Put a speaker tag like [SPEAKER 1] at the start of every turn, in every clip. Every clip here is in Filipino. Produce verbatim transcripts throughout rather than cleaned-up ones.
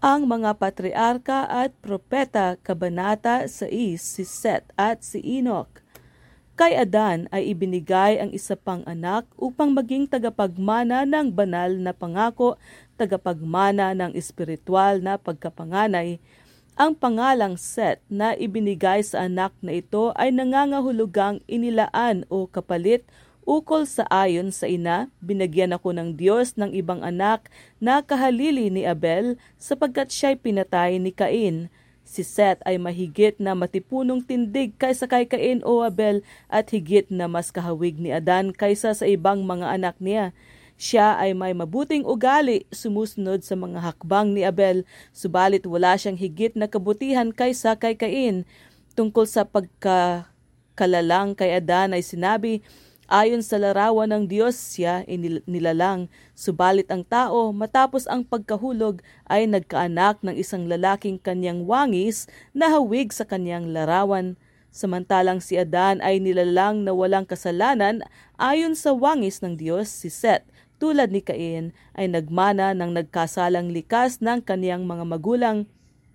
[SPEAKER 1] Ang mga patriarka at propeta, Kabanata sais, si Set at si Enoch. Kay Adan ay ibinigay ang isa pang anak upang maging tagapagmana ng banal na pangako, tagapagmana ng espiritual na pagkapanganay. Ang pangalang Set na ibinigay sa anak na ito ay nangangahulugang inilaan o kapalit ukol sa ayon sa ina. Binagyan ako ng Diyos ng ibang anak na kahalili ni Abel sapagkat siya'y pinatay ni Cain. Si Seth ay mahigit na matipunong tindig kaysa kay Cain o Abel at higit na mas kahawig ni Adan kaysa sa ibang mga anak niya. Siya ay may mabuting ugali, sumusunod sa mga hakbang ni Abel, subalit wala siyang higit na kabutihan kaysa kay Cain. Tungkol sa pagkakalalang kay Adan ay sinabi, ayon sa larawan ng Diyos siya nilalang, subalit ang tao matapos ang pagkahulog ay nagkaanak ng isang lalaking kanyang wangis na hawig sa kanyang larawan. Samantalang si Adan ay nilalang na walang kasalanan ayon sa wangis ng Diyos. Si Seth, tulad ni Cain, ay nagmana ng nagkasalang likas ng kanyang mga magulang.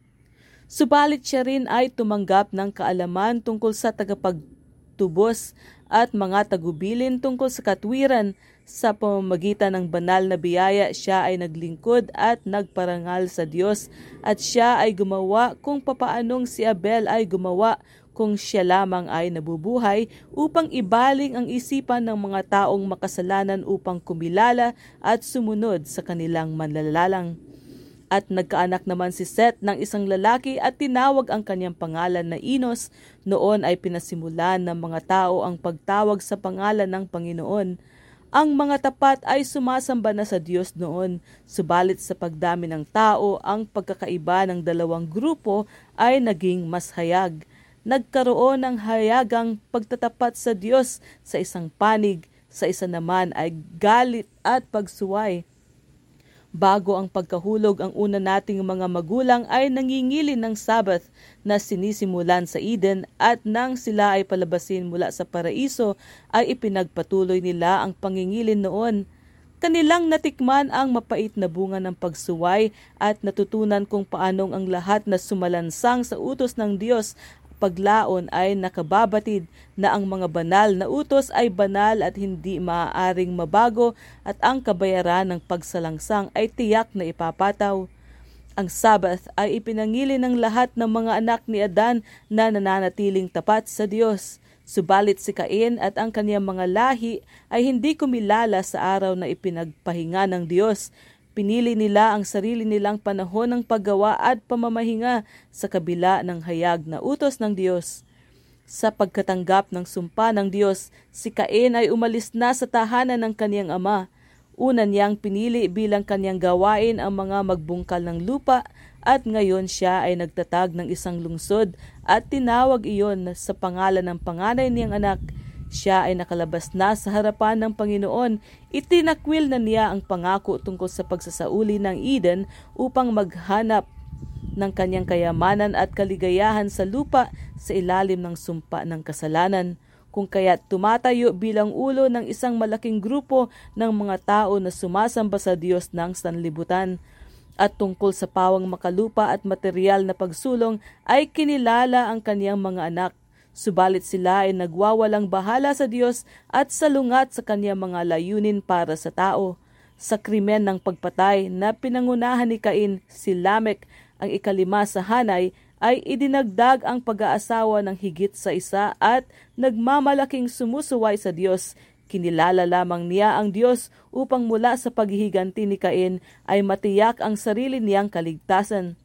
[SPEAKER 1] Subalit siya rin ay tumanggap ng kaalaman tungkol sa tagapagtubos at mga tagubilin tungkol sa katwiran. Sa pamamagitan ng banal na biyaya, siya ay naglingkod at nagparangal sa Diyos, at siya ay gumawa kung papaanong si Abel ay gumawa kung siya lamang ay nabubuhay, upang ibaling ang isipan ng mga taong makasalanan upang kumilala at sumunod sa kanilang manlalalang. At nagkaanak naman si Seth ng isang lalaki at tinawag ang kanyang pangalan na Enos. Noon ay pinasimulan ng mga tao ang pagtawag sa pangalan ng Panginoon. Ang mga tapat ay sumasamba na sa Diyos noon, subalit sa pagdami ng tao, ang pagkakaiba ng dalawang grupo ay naging mas hayag. Nagkaroon ng hayagang pagtatapat sa Diyos sa isang panig, sa isa naman ay galit at pagsuway. Bago ang pagkahulog, ang una nating mga magulang ay nangingilin ng Sabbath na sinisimulan sa Eden, at nang sila ay palabasin mula sa paraiso ay ipinagpatuloy nila ang pangingilin noon. Kanilang natikman ang mapait na bunga ng pagsuway at natutunan kung paanong ang lahat na sumalansang sa utos ng Diyos paglaon ay nakababatid na ang mga banal na utos ay banal at hindi maaaring mabago, at ang kabayaran ng pagsalangsang ay tiyak na ipapataw. Ang Sabbath ay ipinangili ng lahat ng mga anak ni Adan na nananatiling tapat sa Diyos. Subalit si Cain at ang kanyang mga lahi ay hindi kumilala sa araw na ipinagpahinga ng Diyos. Pinili nila ang sarili nilang panahon ng paggawa at pamamahinga sa kabila ng hayag na utos ng Diyos. Sa pagkatanggap ng sumpa ng Diyos, si Cain ay umalis na sa tahanan ng kaniyang ama. Una niyang pinili bilang kaniyang gawain ang mga magbungkal ng lupa, at ngayon siya ay nagtatag ng isang lungsod at tinawag iyon sa pangalan ng panganay niyang anak. Siya ay nakalabas na sa harapan ng Panginoon. Itinakwil na niya ang pangako tungkol sa pagsasauli ng Eden upang maghanap ng kanyang kayamanan at kaligayahan sa lupa sa ilalim ng sumpa ng kasalanan. Kung kaya't tumatayo bilang ulo ng isang malaking grupo ng mga tao na sumasamba sa Diyos ng sanlibutan. At tungkol sa pawang makalupa at material na pagsulong ay kinilala ang kaniyang mga anak. Subalit sila ay nagwawalang bahala sa Diyos at salungat sa kanyang mga layunin para sa tao. Sa krimen ng pagpatay na pinangunahan ni Cain, si Lamech, ang ikalima sa hanay, ay idinagdag ang pag-aasawa ng higit sa isa at nagmamalaking sumusuway sa Diyos. Kinilala lamang niya ang Diyos upang mula sa paghihiganti ni Cain ay matiyak ang sarili niyang kaligtasan.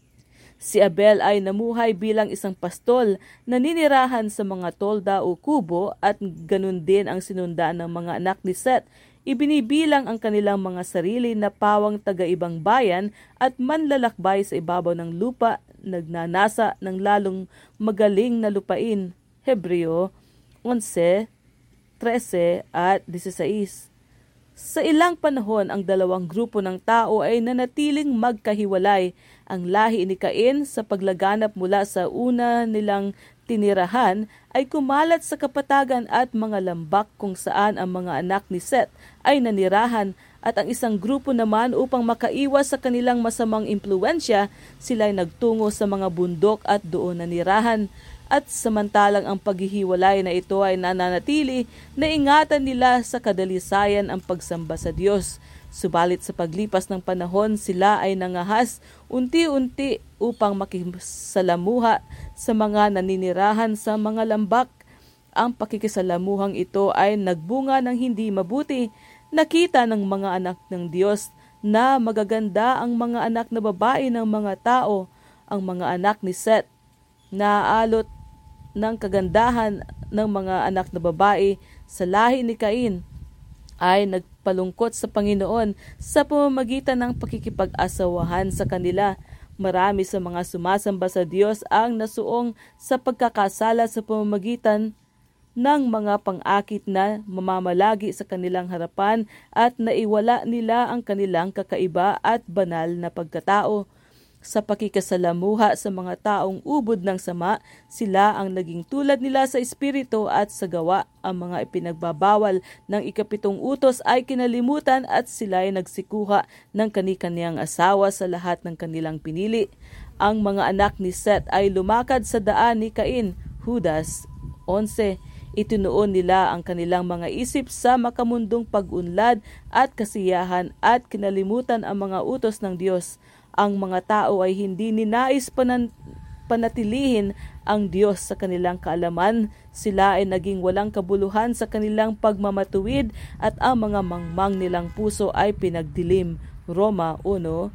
[SPEAKER 1] Si Abel ay namuhay bilang isang pastol na ninirahan sa mga tolda o kubo, at ganun din ang sinundaan ng mga anak ni Seth. Ibinibilang ang kanilang mga sarili na pawang taga-ibang bayan at manlalakbay sa ibabaw ng lupa, nagnanasa ng lalong magaling na lupain. Hebreo eleven, thirteen at sixteen. Sa ilang panahon, ang dalawang grupo ng tao ay nanatiling magkahiwalay. Ang lahi ni Cain sa paglaganap mula sa una nilang tinirahan ay kumalat sa kapatagan at mga lambak kung saan ang mga anak ni Seth ay nanirahan, At ang isang grupo naman upang makaiwas sa kanilang masamang impluensya, sila ay nagtungo sa mga bundok at doon nanirahan. At samantalang ang paghihiwalay na ito ay nananatili, naingatan nila sa kadalisayan ang pagsamba sa Diyos. Subalit sa paglipas ng panahon, sila ay nangahas unti-unti upang makisalamuha sa mga naninirahan sa mga lambak. Ang pakikisalamuhang ito ay nagbunga ng hindi mabuti. Nakita ng mga anak ng Diyos na magaganda ang mga anak na babae ng mga tao, ang mga anak ni Seth, na alot ng kagandahan ng mga anak na babae sa lahi ni Cain ay nagpalungkot sa Panginoon sa pamamagitan ng pakikipag-asawahan sa kanila. Marami sa mga sumasamba sa Diyos ang nasuong sa pagkakasala sa pamamagitan ng mga pang-akit na mamamalagi sa kanilang harapan at naiwala nila ang kanilang kakaiba at banal na pagkatao. Sa pakikasalamuha sa mga taong ubod ng sama, sila ang naging tulad nila sa espiritu at sa gawa. Ang mga ipinagbabawal ng ikapitong utos ay kinalimutan at sila ay nagsikuha ng kani-kaniyang asawa sa lahat ng kanilang pinili. Ang mga anak ni Seth ay lumakad sa daan ni Cain, Judas eleven. Itinuon nila ang kanilang mga isip sa makamundong pag-unlad at kasiyahan at kinalimutan ang mga utos ng Diyos. Ang mga tao ay hindi ninais panan- panatilihin ang Diyos sa kanilang kaalaman. Sila ay naging walang kabuluhan sa kanilang pagmamatuwid at ang mga mangmang nilang puso ay pinagdilim. Roma one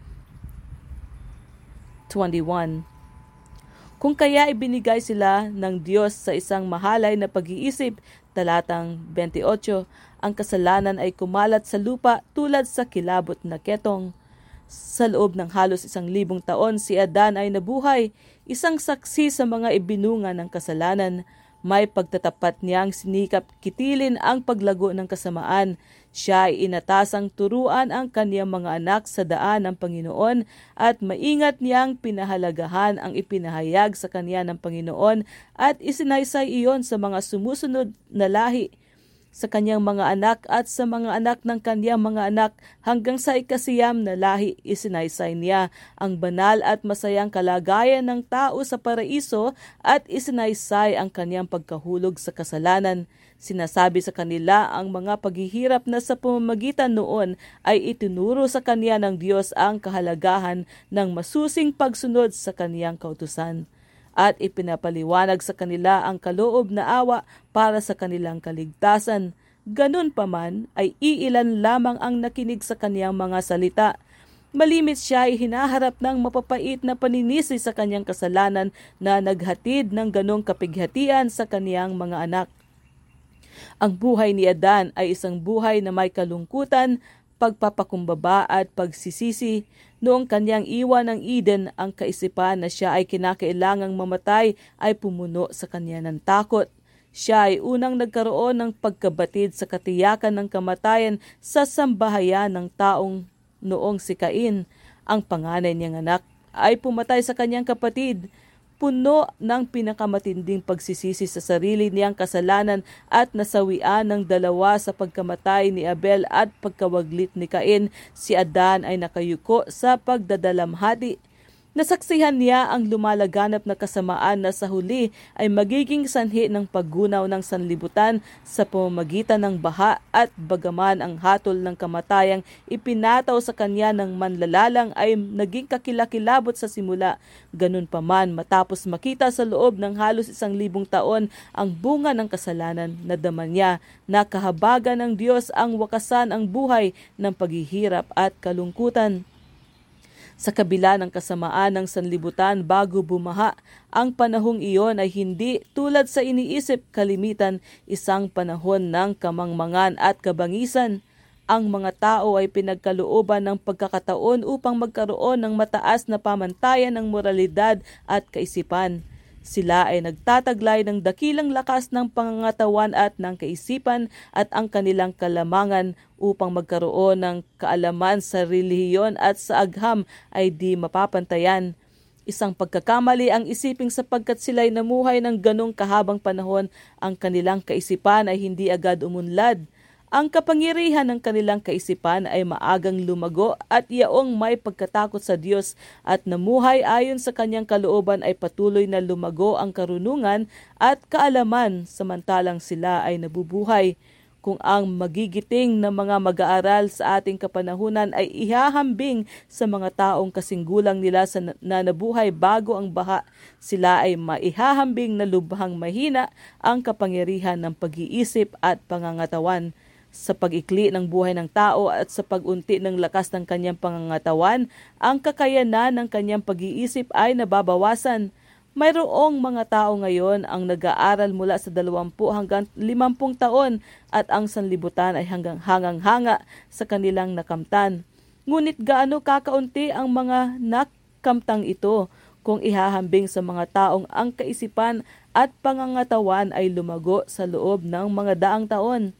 [SPEAKER 1] twenty-one. Kung kaya ibinigay sila ng Diyos sa isang mahalay na pag-iisip, talatang twenty-eight, ang kasalanan ay kumalat sa lupa tulad sa kilabot na ketong. Sa loob ng halos isang libong taon, si Adan ay nabuhay, isang saksi sa mga ibinunga ng kasalanan. May pagtatapat niyang sinikap kitilin ang paglago ng kasamaan. Siya ay inatasang turuan ang kaniyang mga anak sa daan ng Panginoon at maingat niyang pinahalagahan ang ipinahayag sa kaniya ng Panginoon at isinaysay iyon sa mga sumusunod na lahi, sa kanyang mga anak at sa mga anak ng kanyang mga anak hanggang sa ikasiyam na lahi. Isinaysay niya ang banal at masayang kalagayan ng tao sa paraiso at isinaysay ang kanyang pagkahulog sa kasalanan. Sinasabi sa kanila ang mga paghihirap na sa pamamagitan noon ay itinuro sa kanya ng Diyos ang kahalagahan ng masusing pagsunod sa kaniyang kautusan. At ipinapaliwanag sa kanila ang kaloob na awa para sa kanilang kaligtasan. Ganun pa man ay iilan lamang ang nakinig sa kaniyang mga salita. Malimit siya ay hinaharap ng mapapait na paninisi sa kaniyang kasalanan na naghatid ng ganong kapighatian sa kaniyang mga anak. Ang buhay ni Adan ay isang buhay na may kalungkutan, pagpapakumbaba at pagsisisi. Noong kanyang iwan ng Eden, ang kaisipan na siya ay kinakailangang mamatay ay pumuno sa kanya ng takot. Siya ay unang nagkaroon ng pagkabatid sa katiyakan ng kamatayan sa sambahayan ng taong noong si Cain. Ang panganay niyang anak ay pumatay sa kanyang kapatid. Puno ng pinakamatinding pagsisisi sa sarili niyang kasalanan at nasawian ng dalawa sa pagkamatay ni Abel at pagkawaglit ni Cain, si Adan ay nakayuko sa pagdadalamhati. Nasaksihan niya ang lumalaganap na kasamaan na sa huli ay magiging sanhi ng paggunaw ng sanlibutan sa pamamagitan ng baha at bagaman ang hatol ng kamatayang ipinataw sa kanya ng manlalalang ay naging kakilakilabot sa simula. Ganun pa man, matapos makita sa loob ng halos isang libong taon ang bunga ng kasalanan, nadama niya na kahabagan ng Diyos ang wakasan ang buhay ng paghihirap at kalungkutan. Sa kabila ng kasamaan ng sanlibutan bago bumaha, ang panahong iyon ay hindi tulad sa iniisip kalimitan isang panahon ng kamangmangan at kabangisan. Ang mga tao ay pinagkalooban ng pagkakataon upang magkaroon ng mataas na pamantayan ng moralidad at kaisipan. Sila ay nagtataglay ng dakilang lakas ng pangangatawan at ng kaisipan at ang kanilang kalamangan upang magkaroon ng kaalaman sa relihiyon at sa agham ay di mapapantayan. Isang pagkakamali ang isiping sapagkat sila'y namuhay ng ganong kahabang panahon, ang kanilang kaisipan ay hindi agad umunlad. Ang kapangyarihan ng kanilang kaisipan ay maagang lumago at yaong may pagkatakot sa Diyos at namuhay ayon sa kanyang kalooban ay patuloy na lumago ang karunungan at kaalaman samantalang sila ay nabubuhay. Kung ang magigiting na mga mag-aaral sa ating kapanahunan ay ihahambing sa mga taong kasinggulang nila sa na nabuhay bago ang baha, sila ay maihahambing na lubhang mahina ang kapangyarihan ng pag-iisip at pangangatawan. Sa pag-ikli ng buhay ng tao at sa pag-unti ng lakas ng kanyang pangangatawan, ang kakayanan ng kanyang pag-iisip ay nababawasan. Mayroong mga tao ngayon ang nag-aaral mula sa dalawampu hanggang limampung taon at ang sanlibutan ay hanggang hangang-hanga sa kanilang nakamtan. Ngunit gaano kakaunti ang mga nakamtang ito kung ihahambing sa mga taong ang kaisipan at pangangatawan ay lumago sa loob ng mga daang taon.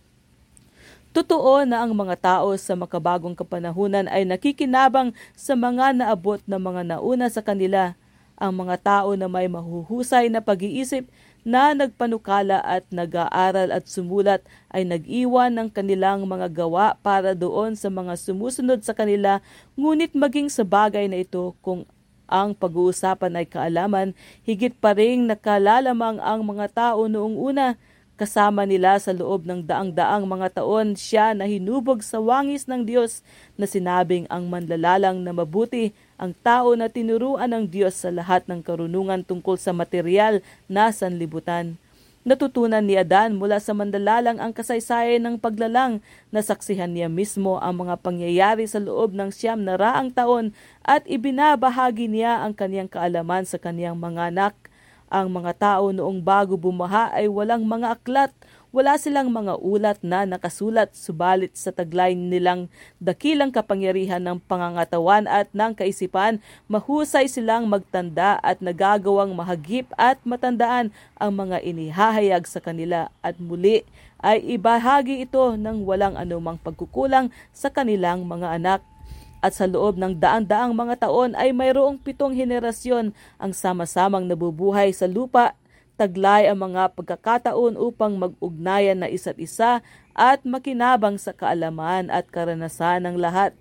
[SPEAKER 1] Totoo na ang mga tao sa makabagong kapanahunan ay nakikinabang sa mga naabot na mga nauna sa kanila. Ang mga tao na may mahuhusay na pag-iisip na nagpanukala at nag-aaral at sumulat ay nag-iwan ng kanilang mga gawa para doon sa mga sumusunod sa kanila, ngunit maging sa bagay na ito kung ang pag-uusapan ay kaalaman, higit pa ring nakalalamang ang mga tao noong una. Kasama nila sa loob ng daang-daang mga taon siya na hinubog sa wangis ng Diyos na sinabing ang manlalalang na mabuti, ang tao na tinuruan ng Diyos sa lahat ng karunungan tungkol sa material na sanlibutan. Natutunan ni Adan mula sa mandalalang ang kasaysayan ng paglalang, nasaksihan niya mismo ang mga pangyayari sa loob ng siyam na raang taon at ibinabahagi niya ang kaniyang kaalaman sa kaniyang mga anak. Ang mga tao noong bago bumaha ay walang mga aklat, wala silang mga ulat na nakasulat, subalit sa taglay nilang dakilang kapangyarihan ng pangangatawan at ng kaisipan, mahusay silang magtanda at nagagawang mahagip at matandaan ang mga inihahayag sa kanila at muli ay ibahagi ito ng walang anumang pagkukulang sa kanilang mga anak. At sa loob ng daan-daang mga taon ay mayroong pitong henerasyon ang sama-samang nabubuhay sa lupa. Taglay ang mga pagkakataon upang mag-ugnayan na isa't isa at makinabang sa kaalaman at karanasan ng lahat.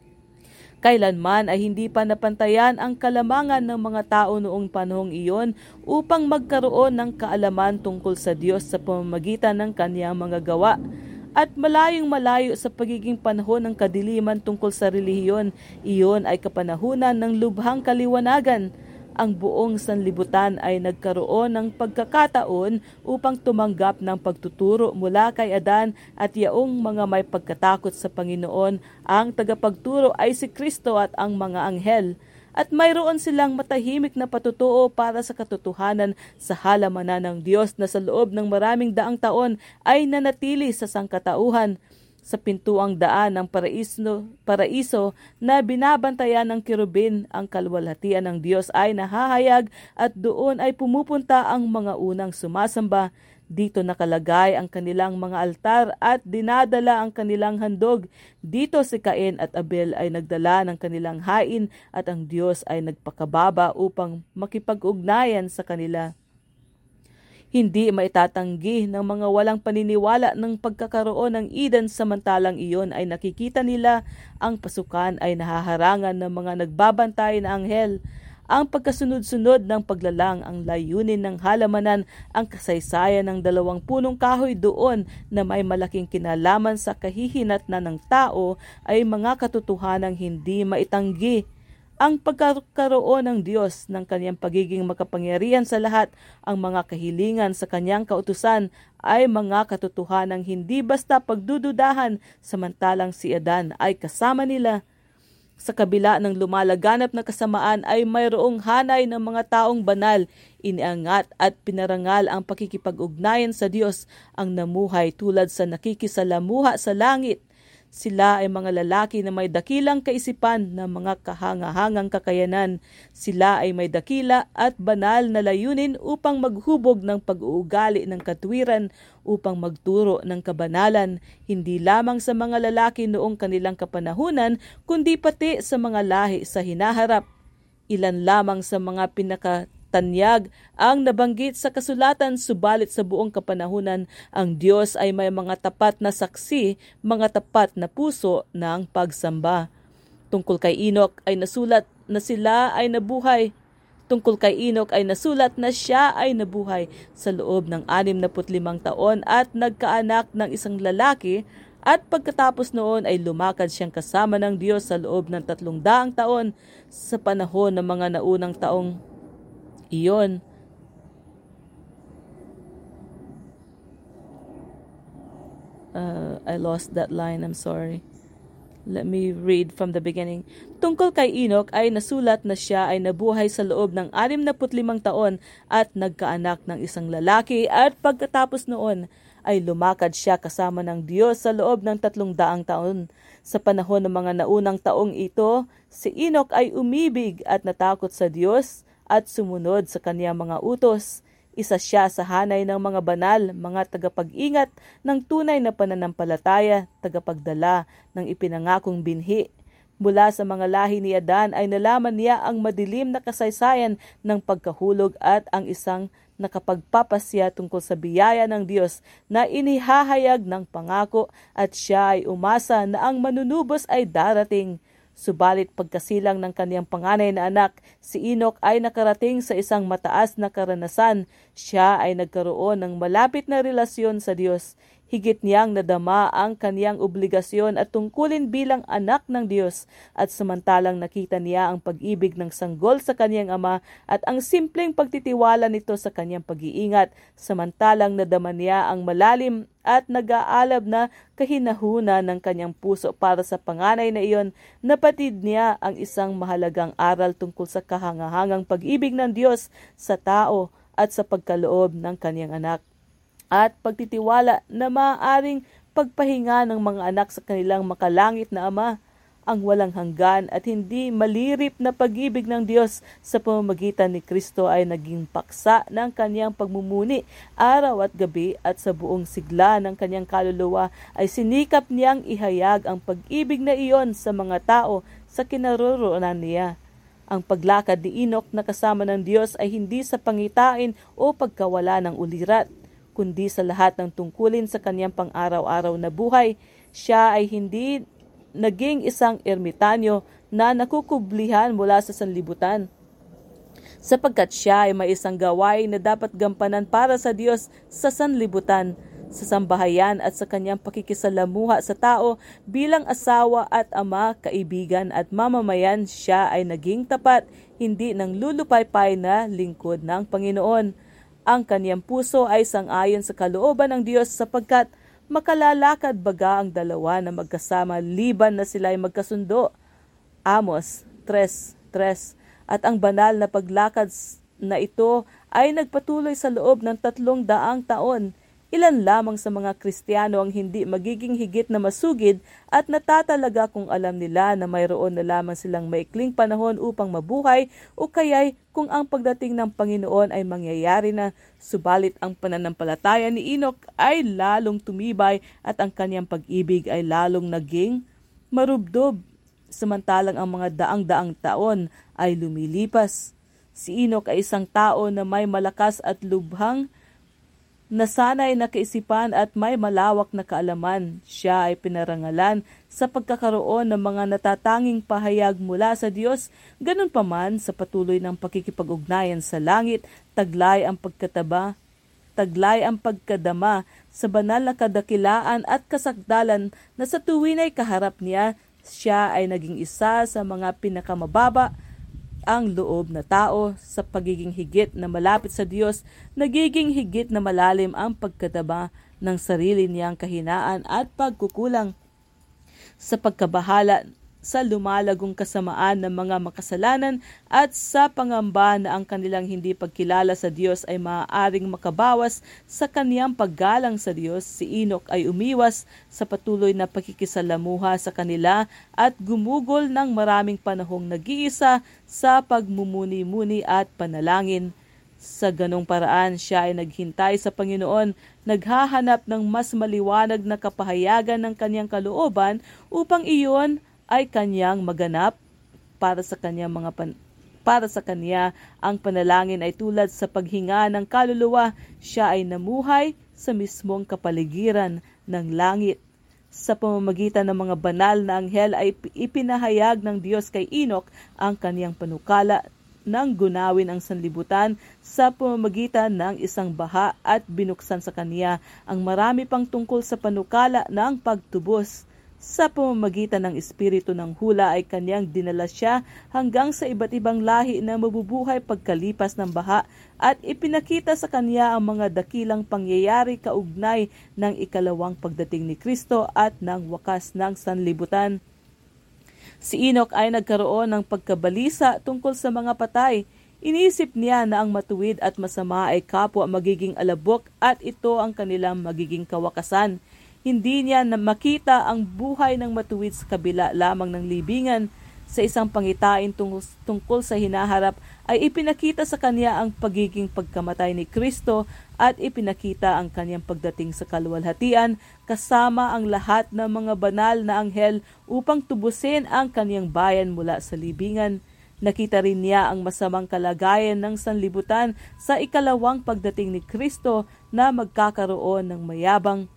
[SPEAKER 1] Kailanman ay hindi pa napantayan ang kalamangan ng mga tao noong panahong iyon upang magkaroon ng kaalaman tungkol sa Diyos sa pamamagitan ng kaniyang mga gawa. At malayong malayo sa pagiging panahon ng kadiliman tungkol sa relihiyon, iyon ay kapanahunan ng lubhang kaliwanagan. Ang buong sanlibutan ay nagkaroon ng pagkakataon upang tumanggap ng pagtuturo mula kay Adan at yaong mga may pagkatakot sa Panginoon. Ang tagapagturo ay si Kristo at ang mga anghel. At mayroon silang matahimik na patutuo para sa katotohanan sa halamanan ng Diyos na sa loob ng maraming daang taon ay nanatili sa sangkatauhan. Sa pintuang daan ng paraiso, paraiso na binabantayan ng kirubin, ang kalwalhatian ng Diyos ay nahahayag at doon ay pumupunta ang mga unang sumasamba. Dito nakalagay ang kanilang mga altar at dinadala ang kanilang handog. Dito si Cain at Abel ay nagdala ng kanilang hain at ang Diyos ay nagpakababa upang makipag-ugnayan sa kanila. Hindi maitatanggi ng mga walang paniniwala ng pagkakaroon ng Eden samantalang iyon ay nakikita nila ang pasukan ay nahaharangan ng mga nagbabantay na anghel. Ang pagkasunod-sunod ng paglalang ang layunin ng halamanan, ang kasaysayan ng dalawang punong kahoy doon na may malaking kinalaman sa kahihinatnan ng tao ay mga katotohanang hindi maitanggi. Ang pagkakaroon ng Diyos ng kanyang pagiging makapangyarihan sa lahat, ang mga kahilingan sa kanyang kautusan ay mga katotohanang hindi basta pagdududahan samantalang si Adan ay kasama nila. Sa kabila ng lumalaganap na kasamaan ay mayroong hanay ng mga taong banal, iniangat at pinarangal ang pakikipag-ugnayan sa Diyos, ang namuhay tulad sa nakikisalamuha sa langit. Sila ay mga lalaki na may dakilang kaisipan na mga kahangahangang kakayanan. Sila ay may dakila at banal na layunin upang maghubog ng pag-uugali ng katwiran, upang magturo ng kabanalan, hindi lamang sa mga lalaki noong kanilang kapanahunan, kundi pati sa mga lahi sa hinaharap. Ilan lamang sa mga pinaka tanyag ang nabanggit sa kasulatan, subalit sa buong kapanahunan ang Diyos ay may mga tapat na saksi, mga tapat na puso ng pagsamba. Tungkol kay Enoch ay nasulat na sila ay nabuhay. Tungkol kay Enoch ay nasulat na siya ay nabuhay sa loob ng anim na put limang taon at nagkaanak ng isang lalaki, at pagkatapos noon ay lumakad siyang kasama ng Diyos sa loob ng tatlong daang taon sa panahon ng mga naunang taong iyon. Uh, I lost that line, I'm sorry. Let me read from the beginning. Tungkol kay Enoch ay nasulat na siya ay nabuhay sa loob ng anim na put limang taon at nagkaanak ng isang lalaki, at pagkatapos noon ay lumakad siya kasama ng Diyos sa loob ng tatlong daang taon. Sa panahon ng mga naunang taong ito, si Enoch ay umibig at natakot sa Diyos at sumunod sa kaniyang mga utos. Isa siya sa hanay ng mga banal, mga tagapag-ingat ng tunay na pananampalataya, tagapagdala ng ipinangakong binhi. Mula sa mga lahi ni Adan ay nalaman niya ang madilim na kasaysayan ng pagkahulog at ang isang nakapagpapasya tungkol sa biyaya ng Diyos na inihahayag ng pangako, at siya ay umasa na ang manunubos ay darating. Subalit pagkasilang ng kaniyang panganay na anak, si Enoch ay nakarating sa isang mataas na karanasan. Siya ay nagkaroon ng malapit na relasyon sa Diyos. Higit niyang nadama ang kaniyang obligasyon at tungkulin bilang anak ng Diyos, at samantalang nakita niya ang pag-ibig ng sanggol sa kaniyang ama at ang simpleng pagtitiwala nito sa kaniyang pag-iingat, samantalang nadama niya ang malalim at nag-aalab na kahinahuna ng kanyang puso para sa panganay na iyon. Napatid niya ang isang mahalagang aral tungkol sa kahangahangang pag-ibig ng Diyos sa tao at sa pagkaloob ng kaniyang anak, at pagtitiwala na maaaring pagpahinga ng mga anak sa kanilang makalangit na Ama. Ang walang hanggan at hindi malirip na pag-ibig ng Diyos sa pamamagitan ni Kristo ay naging paksa ng kaniyang pagmumuni araw at gabi, at sa buong sigla ng kaniyang kaluluwa ay sinikap niyang ihayag ang pag-ibig na iyon sa mga tao sa kinaroroonan niya. Ang paglakad ni Enoch na kasama ng Diyos ay hindi sa pangitain o pagkawala ng ulirat, kundi sa lahat ng tungkulin sa kaniyang pang-araw-araw na buhay. Siya ay hindi naging isang ermitanyo na nakukublihan mula sa sanlibutan, sapagkat siya ay may isang gawain na dapat gampanan para sa Diyos sa sanlibutan, sa sambahayan at sa kanyang pakikisalamuha sa tao bilang asawa at ama, kaibigan at mamamayan. Siya ay naging tapat, hindi nang lulupaypay na lingkod ng Panginoon. Ang kaniyang puso ay sang-ayon sa kalooban ng Diyos, sapagkat makalalakad baga ang dalawa na magkasama liban na sila ay magkasundo. Amos three three. At ang banal na paglakad na ito ay nagpatuloy sa loob ng tatlong daang taon. Ilan lamang sa mga Kristiyano ang hindi magiging higit na masugid at natatalaga kung alam nila na mayroon na lamang silang maikling panahon upang mabuhay, o kaya'y kung ang pagdating ng Panginoon ay mangyayari na. Subalit ang pananampalataya ni Enoch ay lalong tumibay at ang kanyang pag-ibig ay lalong naging marubdob, samantalang ang mga daang-daang taon ay lumilipas. Si Enoch ay isang tao na may malakas at lubhang nasanay na kaisipan at may malawak na kaalaman. Siya ay pinarangalan sa pagkakaroon ng mga natatanging pahayag mula sa Diyos. Ganun pa man, sa patuloy ng pakikipag-ugnayan sa langit, taglay ang pagkataba, taglay ang pagkadama sa banal na kadakilaan at kasakdalan na sa tuwin ay kaharap niya. Siya ay naging isa sa mga pinakamababa ang loob na tao. Sa pagiging higit na malapit sa Diyos, nagiging higit na malalim ang pagkataba ng sarili niyang kahinaan at pagkukulang. Sa pagkabahala sa lumalagong kasamaan ng mga makasalanan at sa pangamba na ang kanilang hindi pagkilala sa Diyos ay maaaring makabawas sa kaniyang paggalang sa Diyos, si Enoch ay umiwas sa patuloy na pakikisalamuha sa kanila at gumugol ng maraming panahong nag-iisa sa pagmumuni-muni at panalangin. Sa ganong paraan, siya ay naghintay sa Panginoon, naghahanap ng mas maliwanag na kapahayagan ng kaniyang kalooban upang iyon ay kanyang maganap para sa kanyang mga pan- Para sa kanya, ang panalangin ay tulad sa paghinga ng kaluluwa. Siya ay namuhay sa mismong kapaligiran ng langit. Sa pamamagitan ng mga banal na anghel ay ipinahayag ng Diyos kay Enoch ang kaniyang panukala ng gunawin ang sanlibutan sa pamamagitan ng isang baha at binuksan sa kaniya ang marami pang tungkol sa panukala ng pagtubos. Sa pamamagitan ng espiritu ng hula ay kanyang dinala siya hanggang sa iba't ibang lahi na mabubuhay pagkalipas ng baha at ipinakita sa kanya ang mga dakilang pangyayari kaugnay ng ikalawang pagdating ni Kristo at ng wakas ng sanlibutan. Si Enoch ay nagkaroon ng pagkabalisa tungkol sa mga patay. Iniisip niya na ang matuwid at masama ay kapwa magiging alabok at ito ang kanilang magiging kawakasan. Hindi niya na makita ang buhay ng matuwid sa kabila lamang ng libingan. Sa isang pangitain tungkol sa hinaharap ay ipinakita sa kanya ang pagiging pagkamatay ni Kristo at ipinakita ang kanyang pagdating sa kaluwalhatian kasama ang lahat ng mga banal na anghel upang tubusin ang kanyang bayan mula sa libingan. Nakita rin niya ang masamang kalagayan ng sanlibutan sa ikalawang pagdating ni Kristo na magkakaroon ng mayabang,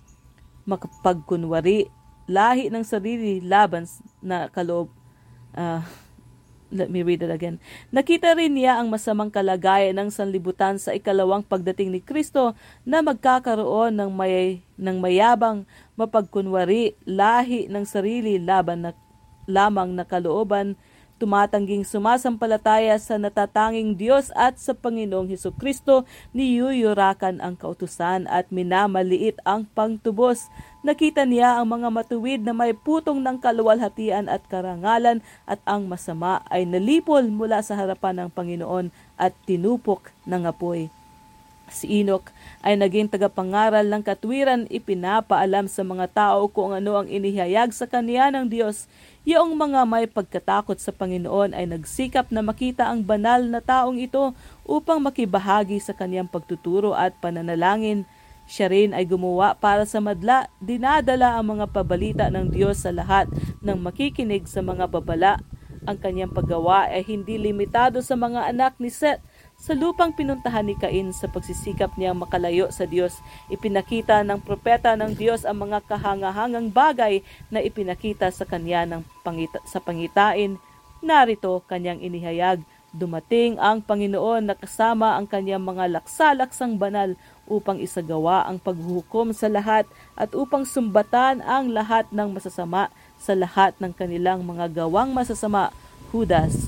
[SPEAKER 1] makapagkunwari, lahi ng sarili laban na kaloob. Uh, let me read it again. Nakita rin niya ang masamang kalagayan ng sanlibutan sa ikalawang pagdating ni Kristo na magkakaroon ng, may, ng mayabang, mapagkunwari, lahi ng sarili laban na lamang na kalooban, tumatangging sumasampalataya sa natatanging Diyos at sa Panginoong Hesukristo, niyuyurakan ang kautusan at minamaliit ang pangtubos. Nakita niya ang mga matuwid na may putong ng kaluwalhatian at karangalan at ang masama ay nalipol mula sa harapan ng Panginoon at tinupok ng apoy. Si Enoch ay naging tagapangaral ng katwiran, ipinapaalam sa mga tao kung ano ang inihayag sa kaniya ng Diyos. Iyong mga may pagkatakot sa Panginoon ay nagsikap na makita ang banal na taong ito upang makibahagi sa kaniyang pagtuturo at pananalangin. Siya rin ay gumawa para sa madla, dinadala ang mga pabalita ng Diyos sa lahat ng makikinig sa mga babala. Ang kanyang paggawa ay hindi limitado sa mga anak ni Seth. Sa lupang pinuntahan ni Cain sa pagsisikap niyang makalayo sa Diyos, ipinakita ng propeta ng Diyos ang mga kahangahangang bagay na ipinakita sa kanya ng pangita, sa pangitain. Narito kanyang inihayag, dumating ang Panginoon na kasama ang kanyang mga laksa-laksang banal upang isagawa ang paghuhukom sa lahat at upang sumbatan ang lahat ng masasama sa lahat ng kanilang mga gawang masasama. Judas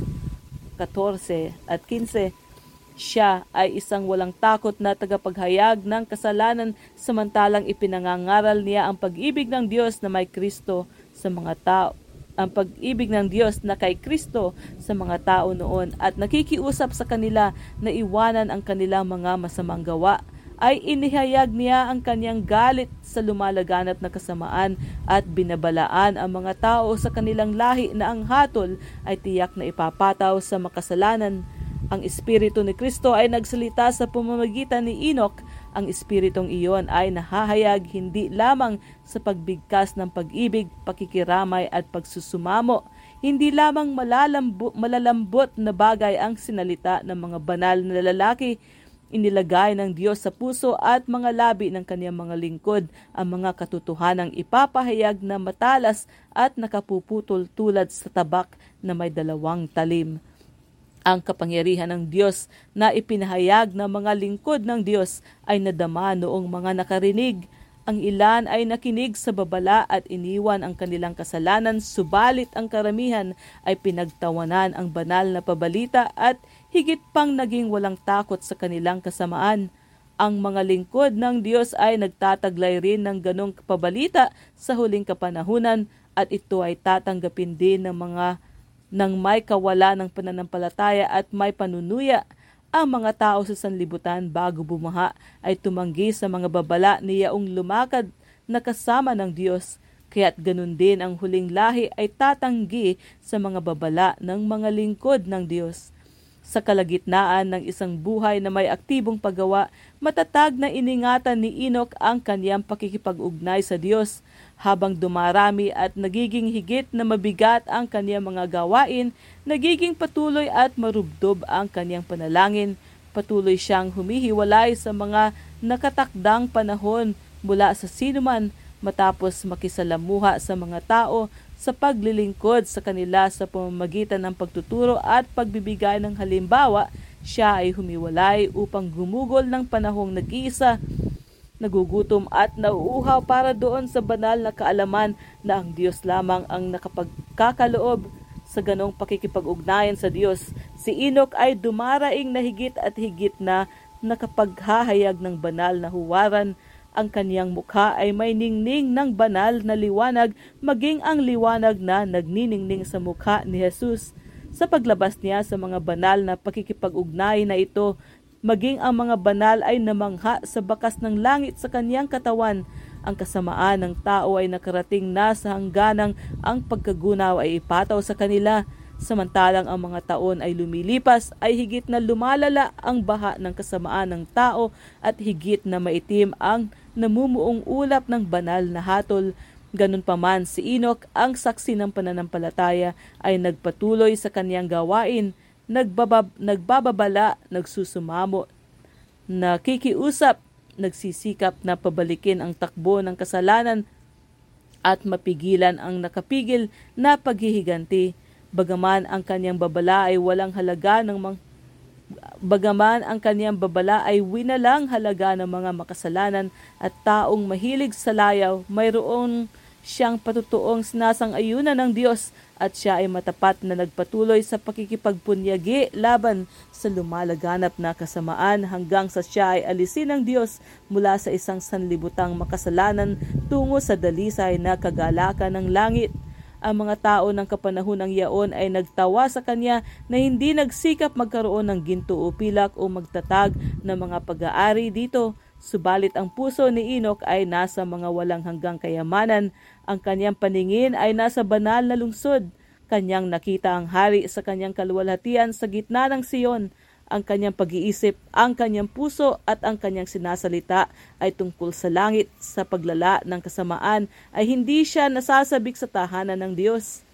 [SPEAKER 1] fourteen at fifteen. Siya ay isang walang takot na tagapaghayag ng kasalanan samantalang ipinangangaral niya ang pag-ibig ng Diyos na may Kristo sa mga tao. Ang pag-ibig ng Diyos na kay Kristo sa mga tao noon at nakikiusap sa kanila na iwanan ang kanilang mga masamang gawa. Ay inihayag niya ang kanyang galit sa lumalaganap na kasamaan at binabalaan ang mga tao sa kanilang lahi na ang hatol ay tiyak na ipapataw sa makasalanan. Ang Espiritu ni Kristo ay nagsalita sa pamamagitan ni Enoch. Ang Espiritong iyon ay nahahayag hindi lamang sa pagbigkas ng pag-ibig, pakikiramay at pagsusumamo. Hindi lamang malalambo, malalambot na bagay ang sinalita ng mga banal na lalaki. Inilagay ng Diyos sa puso at mga labi ng kanyang mga lingkod ang mga katotohanang ipapahayag na matalas at nakapuputol tulad sa tabak na may dalawang talim. Ang kapangyarihan ng Diyos na ipinahayag ng mga lingkod ng Diyos ay nadama noong mga nakarinig. Ang ilan ay nakinig sa babala at iniwan ang kanilang kasalanan, subalit ang karamihan ay pinagtawanan ang banal na pabalita at higit pang naging walang takot sa kanilang kasamaan. Ang mga lingkod ng Diyos ay nagtataglay rin ng ganong pabalita sa huling kapanahunan at ito ay tatanggapin din ng mga nang may kawala ng pananampalataya at may panunuya. Ang mga tao sa sanlibutan bago bumaha ay tumanggi sa mga babala ni Yaong lumakad na kasama ng Diyos. Kaya't ganun din ang huling lahi ay tatanggi sa mga babala ng mga lingkod ng Diyos. Sa kalagitnaan ng isang buhay na may aktibong paggawa, matatag na iningatan ni Enoch ang kaniyang pakikipag-ugnay sa Diyos. Habang dumarami at nagiging higit na mabigat ang kanyang mga gawain, nagiging patuloy at marubdob ang kanyang panalangin. Patuloy siyang humihiwalay sa mga nakatakdang panahon mula sa sinuman matapos makisalamuha sa mga tao sa paglilingkod sa kanila sa pamamagitan ng pagtuturo at pagbibigay ng halimbawa. Siya ay humiwalay upang gumugol ng panahong nag-iisa, nagugutom at nauuhaw para doon sa banal na kaalaman na ang Diyos lamang ang nakapagkakaloob. Sa ganong pakikipag-ugnayan sa Diyos, si Enoch ay dumaraing na higit at higit na nakapaghahayag ng banal na huwaran. Ang kaniyang mukha ay may ningning ng banal na liwanag, maging ang liwanag na nagniningning sa mukha ni Jesus. Sa paglabas niya sa mga banal na pakikipag-ugnayan na ito, maging ang mga banal ay namangha sa bakas ng langit sa kaniyang katawan. Ang kasamaan ng tao ay nakarating na sa hangganang ang pagkagunaw ay ipataw sa kanila. Samantalang ang mga taon ay lumilipas, ay higit na lumalala ang baha ng kasamaan ng tao at higit na maitim ang namumuong ulap ng banal na hatol. Ganun pa man, si Enoch, ang saksi ng pananampalataya, ay nagpatuloy sa kaniyang gawain, nagbabab, nagbababala, nagsusumamo, nakikiusap, nagsisikap na pabalikin ang takbo ng kasalanan at mapigilan ang nakapigil na paghihiganti. Bagaman ang kaniyang babala ay walang halaga ng mga Bagaman ang kaniyang babala ay winalang halaga ng mga makasalanan at taong mahilig sa layaw, mayroon siyang patutuong sinasang-ayunan ng Diyos at siya ay matapat na nagpatuloy sa pakikipagpunyagi laban sa lumalaganap na kasamaan hanggang sa siya ay alisin ng Diyos mula sa isang sanlibutang makasalanan tungo sa dalisay na kagalakan ng langit. Ang mga tao ng kapanahon ng yaon ay nagtawa sa kanya na hindi nagsikap magkaroon ng ginto o pilak o magtatag ng mga pag-aari dito. Subalit ang puso ni Enoch ay nasa mga walang hanggang kayamanan. Ang kanyang paningin ay nasa banal na lungsod. Kanyang nakita ang hari sa kanyang kaluwalhatian sa gitna ng Siyon. Ang kanyang pag-iisip, ang kanyang puso at ang kanyang sinasalita ay tungkol sa langit. Sa paglala ng kasamaan ay hindi siya nasasabik sa tahanan ng Diyos.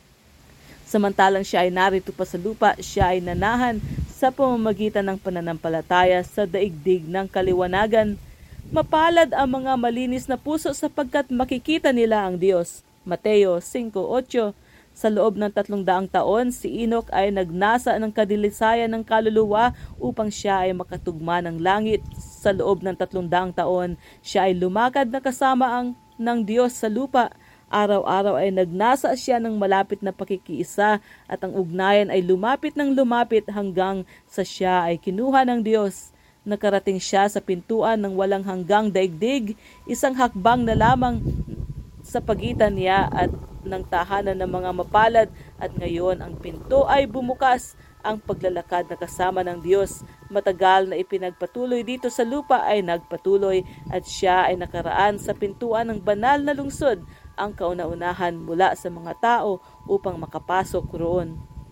[SPEAKER 1] Samantalang siya ay narito pa sa lupa, siya ay nanahan sa pamamagitan ng pananampalataya sa daigdig ng kaliwanagan. Mapalad ang mga malinis na puso sapagkat makikita nila ang Diyos. Mateo five eight. Sa loob ng tatlong daang taon, si Enoch ay nagnasa ng kadilisayan ng kaluluwa upang siya ay makatugma ng langit. Sa loob ng tatlong daang taon, siya ay lumakad na kasama ang ng Diyos sa lupa. Araw-araw ay nagnasa siya ng malapit na pakikiisa at ang ugnayan ay lumapit ng lumapit hanggang sa siya ay kinuha ng Diyos. Nakarating siya sa pintuan ng walang hanggang daigdig, isang hakbang na lamang sa pagitan niya at ng tahanan ng mga mapalad, at ngayon ang pinto ay bumukas. Ang paglalakad na kasama ng Diyos, matagal na ipinagpatuloy dito sa lupa, ay nagpatuloy at siya ay nakaraan sa pintuan ng banal na lungsod, ang kauna-unahan mula sa mga tao upang makapasok roon.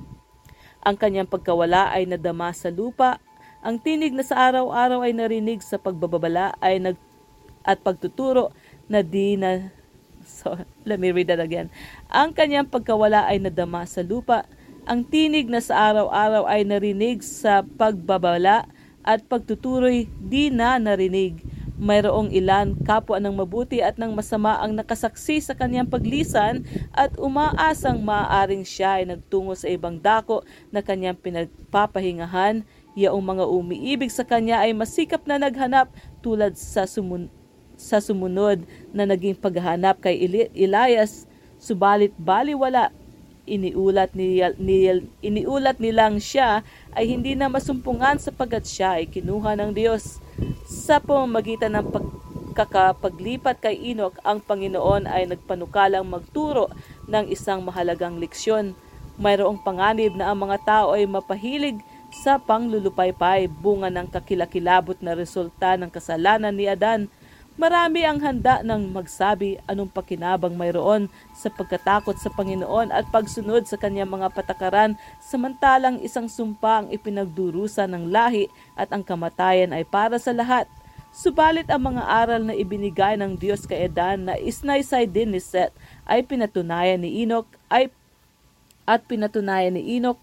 [SPEAKER 1] Ang kanyang pagkawala ay nadama sa lupa. Ang tinig na sa araw-araw ay narinig sa pagbababala ay nag at pagtuturo na di na So, let me read that again. Ang kanyang pagkawala ay nadama sa lupa. Ang tinig na sa araw-araw ay narinig sa pagbabala at pagtuturoy di na narinig. Mayroong ilan kapwa ng mabuti at ng masama ang nakasaksi sa kanyang paglisan at umaasang maaaring siya ay nagtungo sa ibang dako na kanyang pinagpapahingahan. Yaong mga umiibig sa kanya ay masikap na naghanap tulad sa sumunod sa sumunod na naging paghahanap kay Elias, subalit baliwala. Iniulat, ni, ni, iniulat nilang siya ay hindi na masumpungan sapagkat siya ay kinuha ng Diyos. Sa pamamagitan ng pagkakapaglipat kay Enoch, ang Panginoon ay nagpanukalang magturo ng isang mahalagang leksyon. Mayroong panganib na ang mga tao ay mapahilig sa panglulupaypay, bunga ng kakilakilabot na resulta ng kasalanan ni Adan. Marami ang handa ng magsabi anong pakinabang mayroon sa pagkatakot sa Panginoon at pagsunod sa kanyang mga patakaran, samantalang isang sumpa ang ipinagdurusa ng lahi at ang kamatayan ay para sa lahat. Subalit ang mga aral na ibinigay ng Diyos kay Adan na isnaysay din ni Seth ay pinatunayan ni Enoch ay at pinatunayan ni Enoch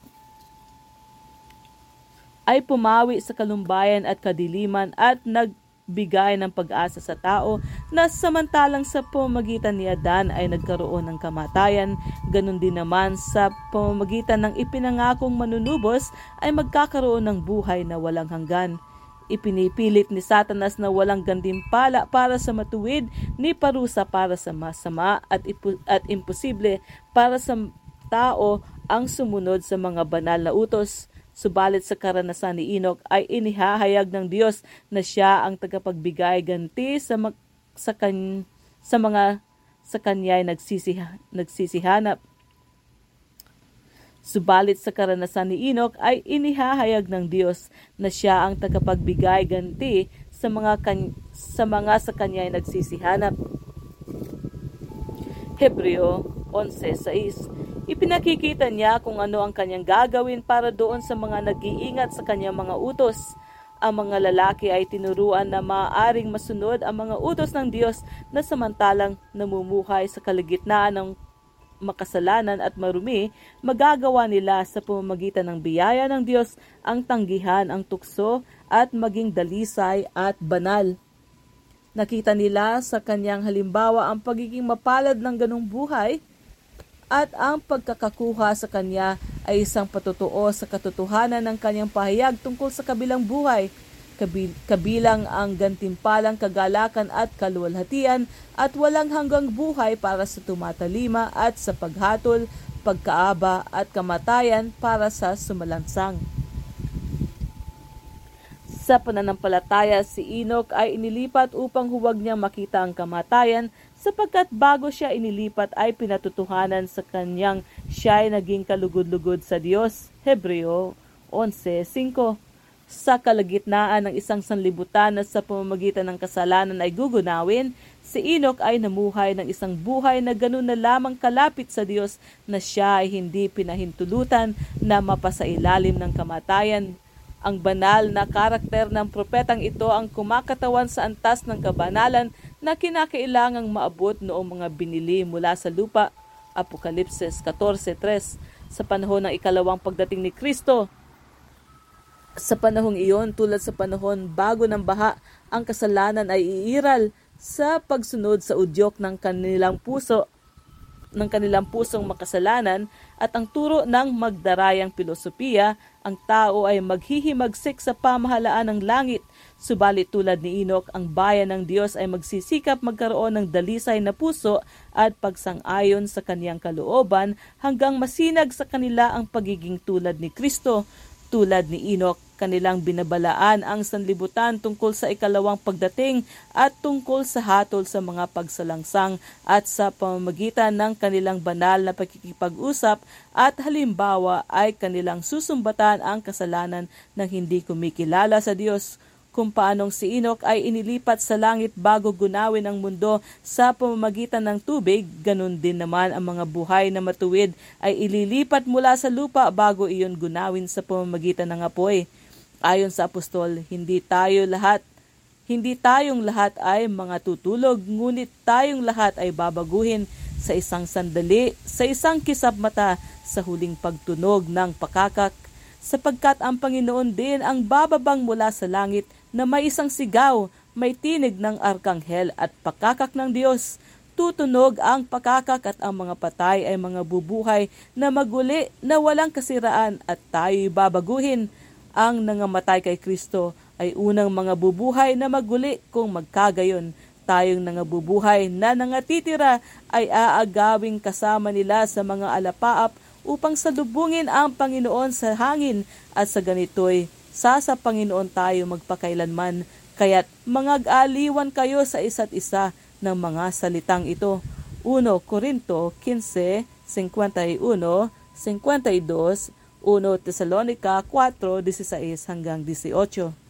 [SPEAKER 1] ay pumawi sa kalumbayan at kadiliman at nagbigay ng pag-asa sa tao na samantalang sa pamamagitan ni Adan ay nagkaroon ng kamatayan, ganun din naman sa pamamagitan ng ipinangakong manunubos ay magkakaroon ng buhay na walang hanggan. Ipinipilit ni Satanas na walang gantimpala para sa matuwid ni parusa para sa masama at, ipu- at imposible para sa tao ang sumunod sa mga banal na utos. Subalit sa karanasan ni Enoch ay inihahayag ng Diyos na siya ang tagapagbigay ganti sa, mag- sa, kan- sa mga sa kanya'y nagsisiha- nagsisihanap. Subalit sa karanasan ni Enoch ay inihahayag ng Diyos na siya ang tagapagbigay ganti sa mga kan- sa mga sa kanya ay nagsisihanap. Hebreo eleven six. Ipinakikita niya kung ano ang kanyang gagawin para doon sa mga nag-iingat sa kanyang mga utos. Ang mga lalaki ay tinuruan na maaaring masunod ang mga utos ng Diyos na samantalang namumuhay sa kalagitnaan ng makasalanan at marumi, magagawa nila sa pamamagitan ng biyaya ng Diyos ang tanggihan, ang tukso at maging dalisay at banal. Nakita nila sa kanyang halimbawa ang pagiging mapalad ng ganung buhay at ang pagkakakuha sa kanya ay isang patutuo sa katotohanan ng kanyang pahayag tungkol sa kabilang buhay, kabilang ang gantimpalang kagalakan at kaluwalhatian at walang hanggang buhay para sa tumatalima at sa paghatol, pagkaaba at kamatayan para sa sumalansang. Sa pananampalataya, si Enoch ay inilipat upang huwag niyang makita ang kamatayan, sapagkat bago siya inilipat ay pinatutuhanan sa kanyang siya ay naging kalugod-lugod sa Diyos. Hebreo eleven five. Sa kalagitnaan ng isang sanlibutan na sa pamamagitan ng kasalanan ay gugunawin, si Enoch ay namuhay ng isang buhay na ganun na lamang kalapit sa Diyos na siya ay hindi pinahintulutan na mapasailalim ng kamatayan. Ang banal na karakter ng propetang ito ang kumakatawan sa antas ng kabanalan na kinakailangang maabot noong mga binili mula sa lupa. Apokalipsis fourteen three. Sa panahon ng ikalawang pagdating ni Kristo. Sa panahong iyon, tulad sa panahon bago ng baha, ang kasalanan ay iiral sa pagsunod sa udyok ng kanilang puso ng kanilang pusong makasalanan at ang turo ng magdarayang pilosopiya, ang tao ay maghihimagsik sa pamahalaan ng langit. Subalit tulad ni Enoch, ang bayan ng Diyos ay magsisikap magkaroon ng dalisay na puso at pagsang-ayon sa kaniyang kalooban hanggang masinag sa kanila ang pagiging tulad ni Kristo. Tulad ni Enoch, kanilang binabalaan ang sanlibutan tungkol sa ikalawang pagdating at tungkol sa hatol sa mga pagsalangsang at sa pamamagitan ng kanilang banal na pagkikipag-usap at halimbawa ay kanilang susumbatan ang kasalanan ng hindi kumikilala sa Diyos. Kung paanong si Enoch ay inilipat sa langit bago gunawin ang mundo sa pamamagitan ng tubig, ganun din naman ang mga buhay na matuwid ay ililipat mula sa lupa bago iyon gunawin sa pamamagitan ng apoy. Ayon sa apostol, hindi tayo lahat, hindi tayong lahat ay mga tutulog, ngunit tayong lahat ay babaguhin sa isang sandali, sa isang kisap mata, sa huling pagtunog ng pakakak, sapagkat ang Panginoon din ang bababang mula sa langit na may isang sigaw, may tinig ng arkanghel at pakakak ng Diyos. Tutunog ang pakakak at ang mga patay ay mga bubuhay na maguli na walang kasiraan at tayo'y babaguhin. Ang nangamatay kay Kristo ay unang mga bubuhay na maguli kung magkagayon. Tayong nangabubuhay na nangatitira ay aagawing kasama nila sa mga alapaap upang salubungin ang Panginoon sa hangin at sa ganito'y sa sa Panginoon tayo magpakailanman. Kaya't mangag-aliwan kayo sa isa't isa ng mga salitang ito. Una Corinto fifteen, fifty-one, fifty-two, Una Tesalonica four, sixteen hanggang eighteen.